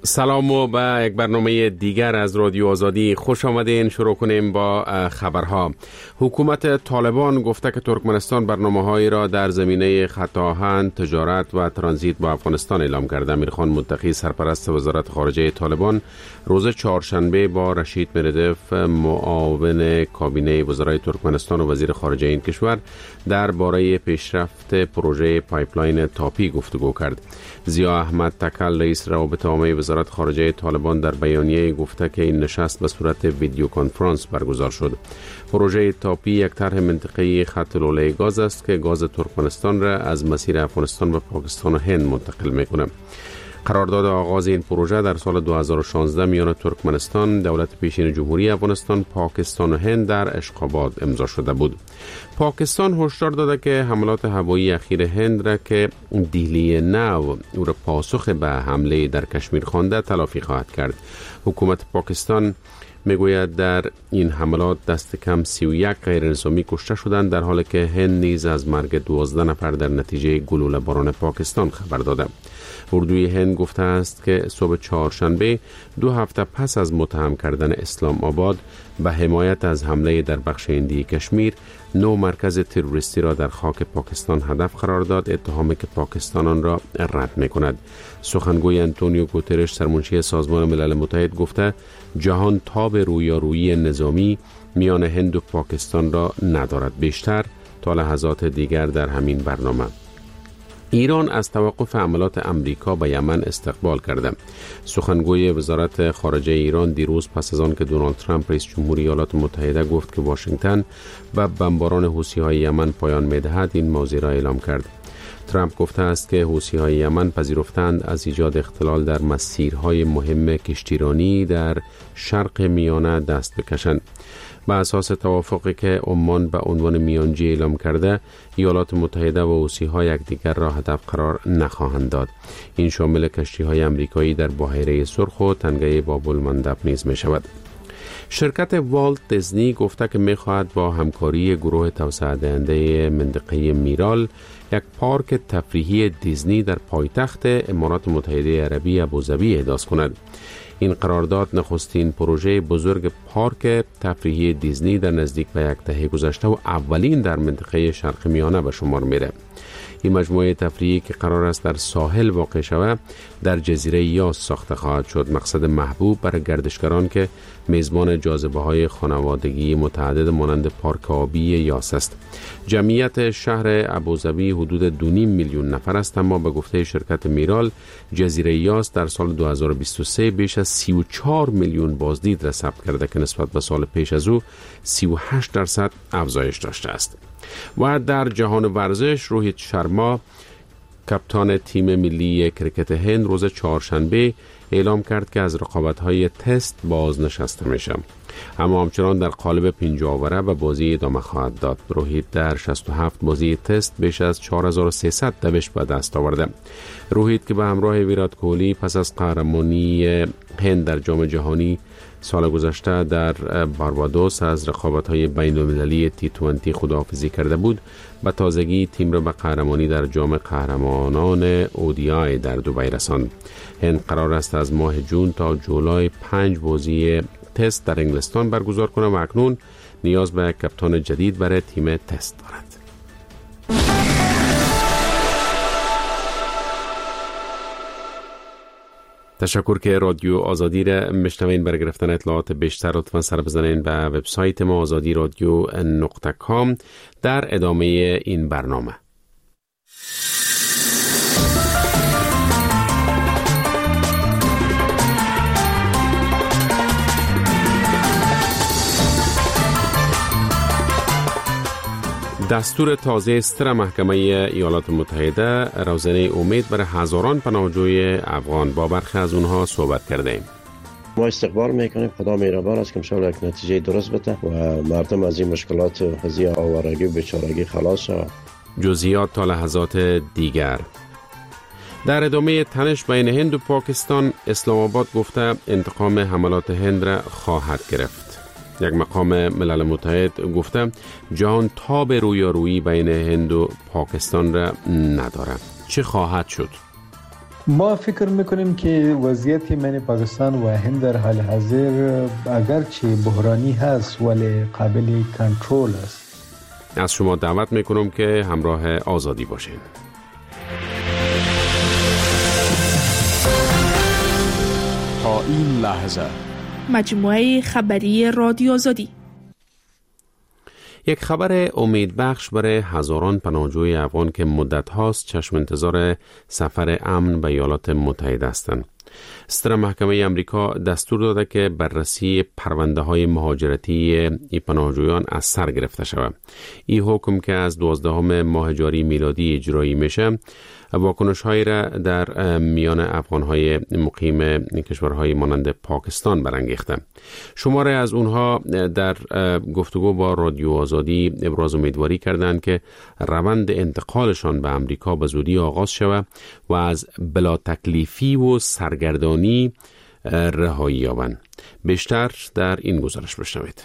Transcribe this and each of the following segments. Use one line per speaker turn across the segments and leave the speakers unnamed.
سلام و به یک برنامه دیگر از رادیو آزادی خوش آمدین. شروع کنیم با خبرها. حکومت طالبان گفته که ترکمنستان برنامه‌هایی را در زمینه خط آهن، تجارت و ترانزیت با افغانستان اعلام کرده. امیرخان متقی سرپرست وزارت خارجه طالبان روز چهارشنبه با رشید مردف معاون کابینه وزرای ترکمنستان و وزیر خارجه این کشور درباره پیشرفت پروژه پایپلاین تاپی گفتگو کرد. ضیا احمد تکل رئیس روابط عامه وزارت خارجه طالبان در بیانیه گفته که این نشست به صورت ویدیو کنفرانس برگزار شد. پروژه تاپی یک طرح منطقه‌ای خط لوله گاز است که گاز ترکمنستان را از مسیر افغانستان و پاکستان و هند منتقل می‌کند. قرارداد آغاز این پروژه در سال 2016 میان ترکمنستان، دولت پیشین جمهوری افغانستان، پاکستان و هند در اشخاباد امضا شده بود. پاکستان هشدار داده که حملات هوایی اخیر هند را که دیلی نو او را پاسخ به حمله در کشمیر خوانده تلافی خواهد کرد. حکومت پاکستان میگوید در این حملات دست کم 31 غیر نظامی کشته شدند، در حالی که هند نیز از مرگ 12 نفر در نتیجه گلوله باران پاکستان خبر داده. اردوی هند گفته است که صبح چهارشنبه 2 هفته پس از متهم کردن اسلام آباد به حمایت از حمله در بخش هندی کشمیر، 9 مرکز تروریستی را در خاک پاکستان هدف قرار داد، اتهامی که پاکستان آن را رد می‌کند. سخنگوی آنتونیو گوترش سرمنشی سازمان ملل متحد گفته جهان تاب رویارویی نظامی میان هند و پاکستان را ندارد. بیشتر تا لحظات دیگر در همین برنامه. ایران از توقف حملات امریکا به یمن استقبال کرده. سخنگوی وزارت خارجه ایران دیروز پس از آن که دونالد ترامپ رئیس جمهوری ایالات متحده گفت که واشنگتن به بمباران حوثی‌های یمن پایان می‌دهد، این موضوع را اعلام کرد. ترامپ گفته است که حوثی‌های یمن پذیرفتند از ایجاد اختلال در مسیرهای مهم کشتیرانی در شرق میانه دست بکشند. به اساس توافقی که عمان به عنوان میانجی اعلام کرده، ایالات متحده و حوثی‌ها یکدیگر را هدف قرار نخواهند داد. این شامل کشتی‌های آمریکایی در بحیره سرخ و تنگه باب المندب نیز می‌شود. شرکت والت دیزنی گفته که می‌خواهد با همکاری گروه توسعه دهنده منطقه میرال یک پارک تفریحی دیزنی در پایتخت امارات متحده عربی ابوظبی احداث کند. این قرارداد نخستین پروژه بزرگ پارک تفریحی دیزنی در نزدیک به یک دهه گذشته و اولین در منطقه شرق میانه به شمار میره. این مجموعه تفریحی که قرار است در ساحل واقع شود در جزیره یاس ساخته خواهد شد. مقصد محبوب برای گردشگران که میزبان جاذبه‌های خانوادگی متعدد مانند پارک آبی یاس است. جمعیت شهر ابوظبی حدود 2.5 میلیون نفر است، اما به گفته شرکت میرال جزیره یاس در سال 2023 بیش از 34 میلیون بازدید را ثبت کرده که نسبت به سال پیش از او 38% افزایش داشته است. و در جهان ورزش، روهیت شرما کپتان تیم ملی کرکت هند روز چهارشنبه اعلام کرد که از رقابت‌های تست بازنشسته میشه، اما همچنان در قالب 50 آوره به بازی ادامه خواهد داد. روهیت در 67 بازی تست بیش از 4300 دوش به دست آورده. روهیت که به همراه ویرات کوهلی پس از قهرمانی هند در جام جهانی سال گذشته در باربادوس از رقابت‌های بین‌المللی T20 خداحافظی کرده بود، به تازگی تیم را به قهرمانی در جام قهرمانان ODI در دبی رساند. هند قرار است از ماه جون تا جولای 5 بازی تست در انگلستان برگزار کنه و اکنون نیاز به کپتان جدید برای تیم تست دارد. تشکر که رادیو آزادی را میشنوین. برای گرفتن اطلاعات بیشتر لطفاً سر بزنین به وبسایت ما azadiradio.com. در ادامه این برنامه دستور تازه ستر محکمه ایالات متحده روزنه امید برای هزاران پناهجوی افغان. با برخی از اونها صحبت کردیم.
ما استقبال میکنیم، خدا مهربان است که انشاءالله یک نتیجه درست بده و مردم از این مشکلات قضیه آوارگی و بیچارگی خلاص شود.
جزئیات تا لحظات دیگر. در ادامه تنش بین هند و پاکستان، اسلام آباد گفته انتقام حملات هند را خواهد گرفت. یک مقام ملل متحد گفته جهان تاب رویارویی بین هند و پاکستان را ندارد. چه خواهد شد؟
ما فکر میکنیم که وضعیت من پاکستان و هند در حال حاضر اگرچه بحرانی هست ولی قابل کنترل است.
از شما دعوت میکنم که همراه آزادی باشین.
تا این لحظه
مجموعه خبری رادیو آزادی.
یک خبر امیدبخش برای هزاران پناهجوی افغان که مدت هاست چشم انتظار سفر امن به ایالات متحده هستند. ستر محکمه امریکا دستور داده که بررسی پرونده های مهاجرتی این پناهجویان از سر گرفته شود. این حکم که از 12 ماه جاری میلادی اجرایی میشه، واکنش هایی را در میان افغان های مقیم کشورهای مانند پاکستان برانگیخته. شماره از اونها در گفتگو با رادیو آزادی ابراز امیدواری کردند که روند انتقالشان به امریکا به زودی آغاز شود و از بلا تکلیفی و سرگردانی رهایی یابند. بیشتر در این گزارش بشنوید.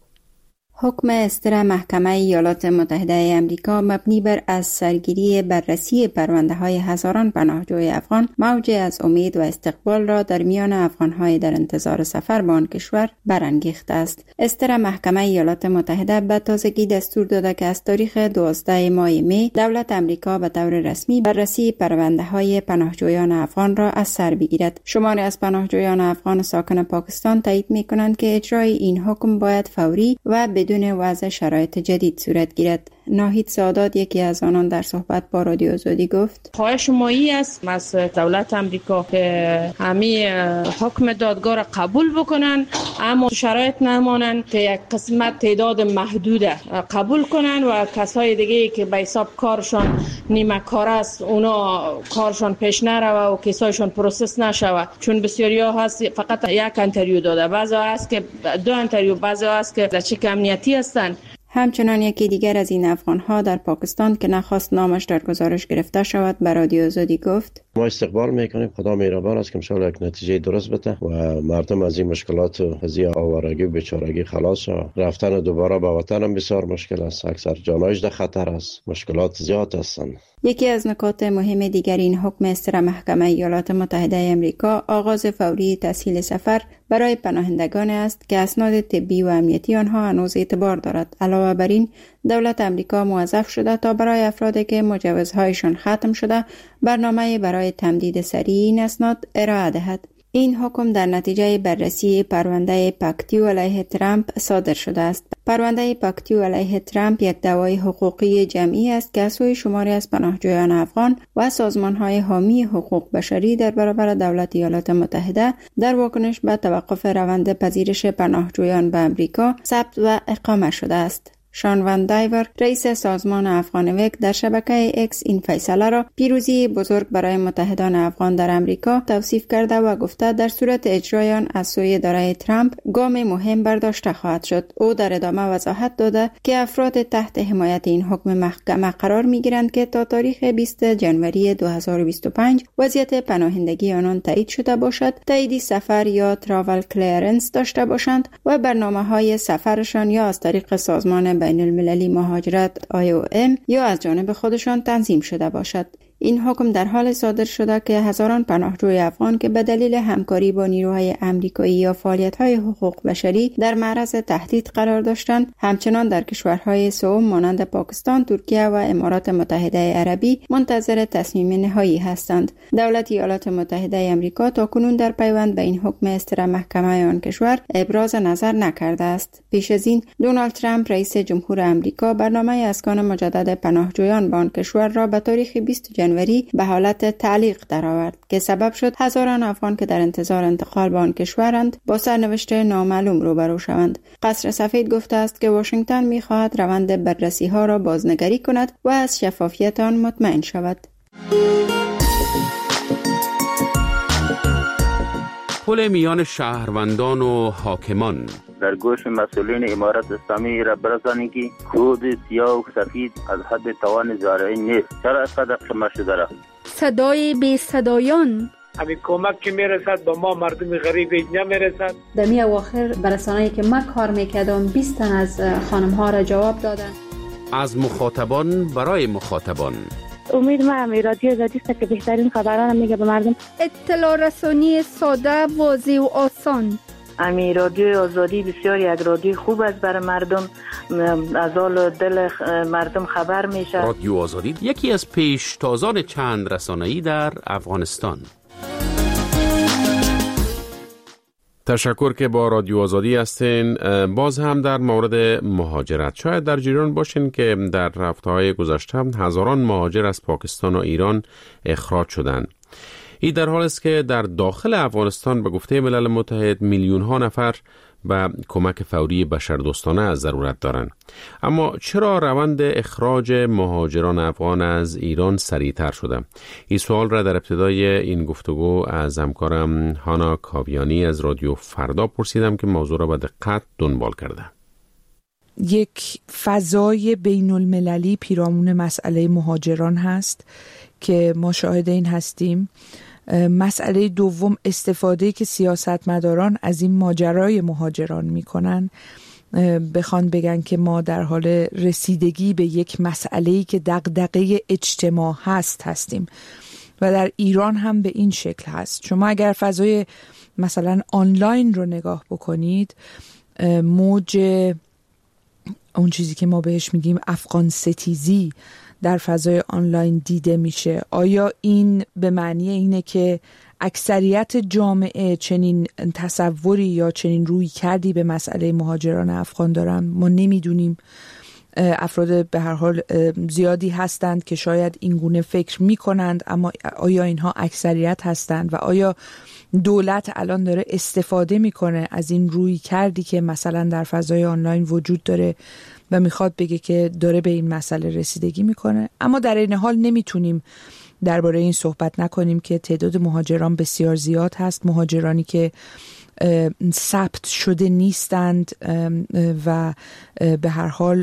حکم اصدار محکمه ایالات متحده آمریکا مبنی بر از سرگیری بررسی پرونده‌های هزاران پناهجوی افغان موجی از امید و استقبال را در میان افغان‌های در انتظار سفر به آن کشور برانگیخته است. اصدار محکمه ایالات متحده به تازگی دستور داده که از تاریخ 12 ماه می دولت آمریکا به طور رسمی بررسی پرونده‌های پناهجویان افغان را از سر بگیرد. شماری از پناهجویان افغان ساکن پاکستان تایید می‌کنند که اجرای این حکم باید فوری و بدون وضع شرایط جدید صورت گیرد. ناهید سادات یکی از آنان در صحبت با رادیو آزادی گفت:
خواهش ما است از دولت آمریکا که همین حکم دادگاه را قبول بکنن، اما شرایط نمانن که یک قسمت تعداد محدود قبول کنن و کسای دیگه که به حساب کارشان نیمه کار است اونا کارشان پیش نروه و کیسایشان پروسس نشوه. چون بسیاریا هست فقط یک انتریو داده، بعضا هست که 2 انتریو، بعضا هست که در چک امنیتی هستن.
همچنان یکی دیگر از این افغان‌ها در پاکستان که نخواست نامش در گزارش گرفته شود به رادیو آزادی گفت:
ما استقبال میکنیم، خدا مهربان است که انشاءالله یک نتیجه درست بده و مردم از این مشکلات و از این آوارگی و بیچارگی خلاص شود. رفتن دوباره به وطن هم بسیار مشکل است، اکثر جانایش در خطر است، مشکلات زیاد هستند.
یکی از نکات مهم دیگر این حکم اصدار محکمه ایالات متحده آمریکا آغاز فوری تسهیل سفر برای پناهندگان است که اسناد طبی و امنیتی آنها هنوز اعتبار دارد. علاوه بر این، دولت آمریکا موظف شده تا برای افرادی که مجوزهایشان ختم شده برنامه برای تمدید سریع این اسناد ارائه دهد. این حکم در نتیجه بررسی پرونده پاکتیو علیه ترامپ صادر شده است. پرونده پاکتیو علیه ترامپ یک دعوای حقوقی جمعی است که از سوی شماری از پناهجویان افغان و سازمان‌های حامی حقوق بشری در برابر دولت ایالات متحده در واکنش به توقف روند پذیرش پناهجویان به آمریکا ثبت و اقامه شده است. شان وان دایور، رئیس سازمان افغانویک، در شبکه اکس این فیصله را پیروزی بزرگ برای متحدان افغان در امریکا توصیف کرده و گفته در صورت اجرای آن از سوی اداره ترامپ گام مهم برداشته خواهد شد. او در ادامه وضاحت داده که افراد تحت حمایت این حکم محکمه قرار می‌گیرند که تا تاریخ 20 جنوری 2025 وضعیت پناهندگی آنان تایید شده باشد، تایید سفر یا تراول کلیرنس داشته باشند و برنامه‌های سفرشان یا از طریق سازمان بین المللی مهاجرت IOM یا از جانب خودشان تنظیم شده باشد. این حکم در حال صادر شده که هزاران پناهجوی افغان که به دلیل همکاری با نیروهای آمریکایی یا فعالیت‌های حقوق بشری در معرض تهدید قرار داشتند، همچنان در کشورهای سوم مانند پاکستان، ترکیه و امارات متحده عربی منتظر تصمیم نهایی هستند. دولت ایالات متحده آمریکا تاکنون در پیوند به این حکم اصدار محکمه آن کشور ابراز نظر نکرده است. پیش از این دونالد ترامپ رئیس جمهور آمریکا برنامه اسکان مجدد پناهجویان به آن کشور را به تاریخ 20 جنوری به حالت تعلیق درآورد که سبب شد هزاران افغان که در انتظار انتقال به آن کشورند با سرنوشت نامعلوم روبرو شوند. قصر سفید گفته است که واشنگتن می‌خواهد روند بررسی‌ها را بازنگری کند و از شفافیت آن مطمئن شود.
پل میان شهروندان و حاکمان
در گوش مسئولین امارت اسلامی را برسانید که کود سیاه و سفید از حد توان زارعی نیست. چرا اسقدر قمه شده را؟
صدای بی صدایان
همین کمک که میرسد به ما مردم غریب نمیرسد.
در می اواخر برسانه‌ای که من کار میکردم 20 تن از خانم ها را جواب دادن.
از مخاطبان برای مخاطبان
امید ما رادیو آزادی است که بهترین خبران میگه به مردم.
اطلاع رسانی ساده، واضح و آسان.
امی رادیو آزادی بسیار یک رادیو خوب است برای مردم، از حال دل مردم خبر میشه.
رادیو آزادی یکی از پیشتازان چند رسانه‌ای در افغانستان. تشکر که با رادیو آزادی هستین. باز هم در مورد مهاجرت، شاید در جریان باشین که در هفته‌های گذشته هزاران مهاجر از پاکستان و ایران اخراج شدند. این در حال است که در داخل افغانستان به گفته ملل متحد میلیون ها نفر به کمک فوری بشردوستانه از ضرورت دارند. اما چرا روند اخراج مهاجران افغان از ایران سریعتر شده؟ این سوال را در ابتدای این گفتگو از همکارم هانا کاویانی از رادیو فردا پرسیدم که موضوع را به دقت دنبال کرده.
یک فضای بین المللی پیرامون مسئله مهاجران هست که ما شاهد این هستیم. مسئله دوم، استفاده که سیاستمداران از این ماجرای مهاجران میکنن، بخوان بگن که ما در حال رسیدگی به یک مسئله‌ای که دغدغه اجتماع هستیم و در ایران هم به این شکل هست. شما اگر فضای مثلا آنلاین رو نگاه بکنید، موج اون چیزی که ما بهش میگیم افغان ستیزی در فضای آنلاین دیده میشه. آیا این به معنی اینه که اکثریت جامعه چنین تصوری یا چنین روی کردی به مسئله مهاجران افغان دارن؟ ما نمیدونیم. افراد به هر حال زیادی هستند که شاید این گونه فکر میکنند، اما آیا اینها اکثریت هستند و آیا دولت الان داره استفاده میکنه از این روی کردی که مثلا در فضای آنلاین وجود داره و میخواد بگه که داره به این مسئله رسیدگی میکنه؟ اما در این حال نمیتونیم درباره این صحبت نکنیم که تعداد مهاجران بسیار زیاد هست، مهاجرانی که ثبت شده نیستند و به هر حال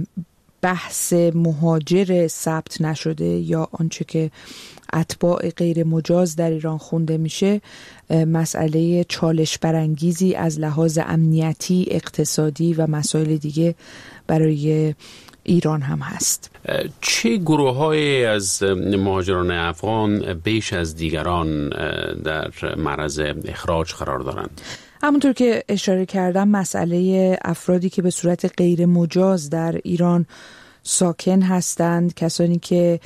بحث مهاجر ثبت نشده یا آنچه که اتباع غیر مجاز در ایران خونده میشه مسئله چالش برانگیزی از لحاظ امنیتی، اقتصادی و مسائل دیگه برای ایران هم هست.
چه گروه‌های از مهاجران افغان بیش از دیگران در معرض اخراج قرار دارند؟
همونطور که اشاره کردم، مسئله افرادی که به صورت غیر مجاز در ایران ساکن هستند، کسانی که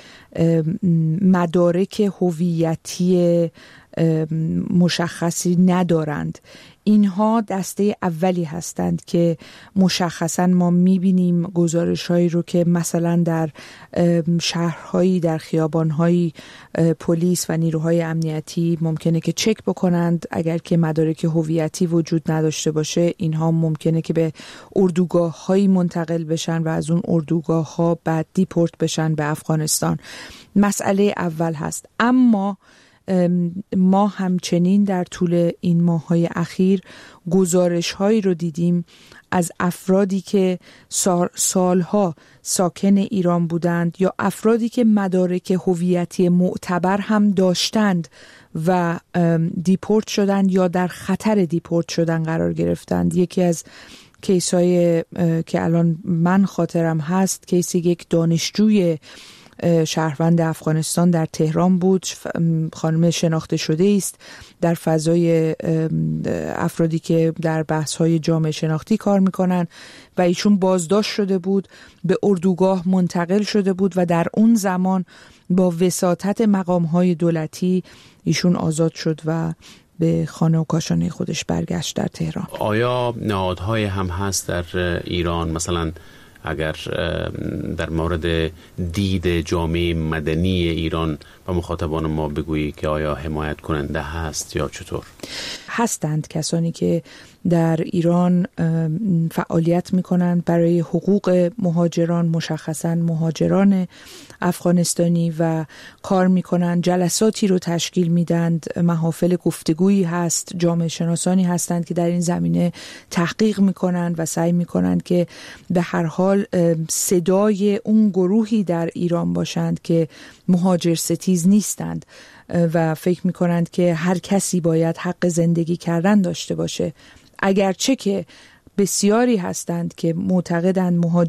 مدارک هویتی مشخصی ندارند، اینها دسته اولی هستند که مشخصا ما میبینیم گزارش‌هایی رو که مثلا در شهرهایی، در خیابان‌هایی پلیس و نیروهای امنیتی ممکنه که چک بکنند. اگر که مدارک هویتی وجود نداشته باشه، اینها ممکنه که به اردوگاه‌هایی منتقل بشن و از اون اردوگاه‌ها بعد دیپورت بشن به افغانستان. مسئله اول هست. اما ما همچنین در طول این ماه‌های اخیر گزارش‌هایی رو دیدیم از افرادی که سالها ساکن ایران بودند یا افرادی که مدارک هویتی معتبر هم داشتند و دیپورت شدند یا در خطر دیپورت شدن قرار گرفتند. یکی از کیس‌های که الان من خاطرم هست، کیس یک دانشجوی شهروند افغانستان در تهران بود. خانم شناخته شده است در فضای افرادی که در بحث‌های جامعه شناختی کار میکنن و ایشون بازداشت شده بود، به اردوگاه منتقل شده بود و در اون زمان با وساطت مقام‌های دولتی ایشون آزاد شد و به خانه و کاشانه خودش برگشت در تهران.
آیا نهادهای هم هست در ایران، مثلا اگر در مورد دید جامعه مدنی ایران و مخاطبان ما بگویی که آیا حمایت کننده هست یا چطور؟
هستند کسانی که در ایران فعالیت میکنند برای حقوق مهاجران، مشخصاً مهاجران افغانستانی، و کار میکنند، جلساتی رو تشکیل میدند، محافل گفتگویی هست، جامعه شناسانی هستند که در این زمینه تحقیق میکنند و سعی میکنند که به هر حال صدای اون گروهی در ایران باشند که مهاجر ستیز نیستند و فکر میکنند که هر کسی باید حق زندگی کردن داشته باشه، اگرچه که بسیاری هستند که معتقدند